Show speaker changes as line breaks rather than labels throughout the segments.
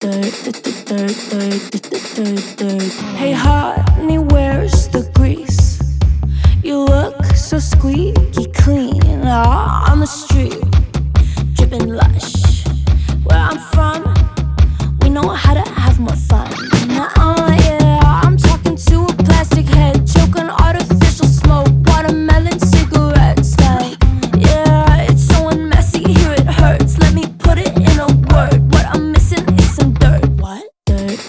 Hey honey, where's the grease? You look so squeaky clean on the street, dripping lush. Where I'm from, we know how to have more fun. Yeah, I'm talking to a plastic head, choking artificial smoke, watermelon cigarettes. Like, yeah, it's so messy, here it hurts. Let me put it in a word. What I'm missing is some dirt. What? Dirt,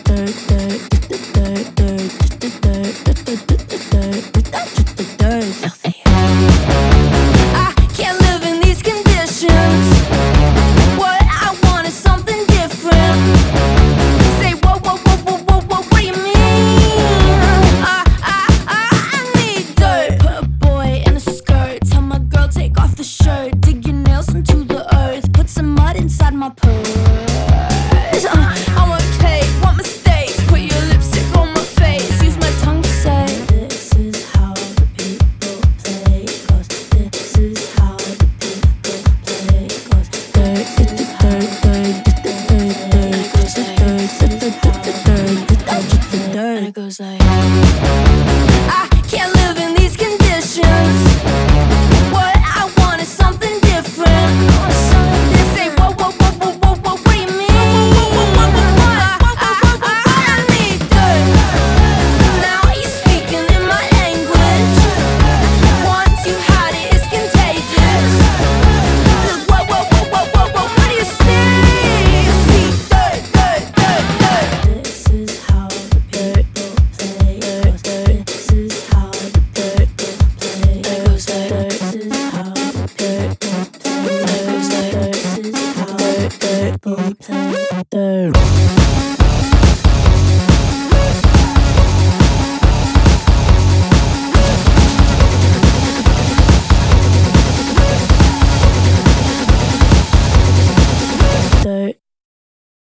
filthy. I can't live in these conditions. What I want is something different. Say what do you mean? I need dirt. Put a boy in a skirt. Tell my girl take off the shirt. Dig your nails into the earth. Put some mud inside my purse. I want cake, want mistakes. Put your lipstick on my face. Use my tongue to say, this is how the people play. Cause this is how the people play. Cause and it goes like, I can't live in these conditions. What I want is something different. Say what do you mean? I need dirt. Now you're speaking in my language. Once you had it, it's contagious. What do you say? See, dirt. This is how the people play. This is how the people play. This is how the people play. This is how the people play.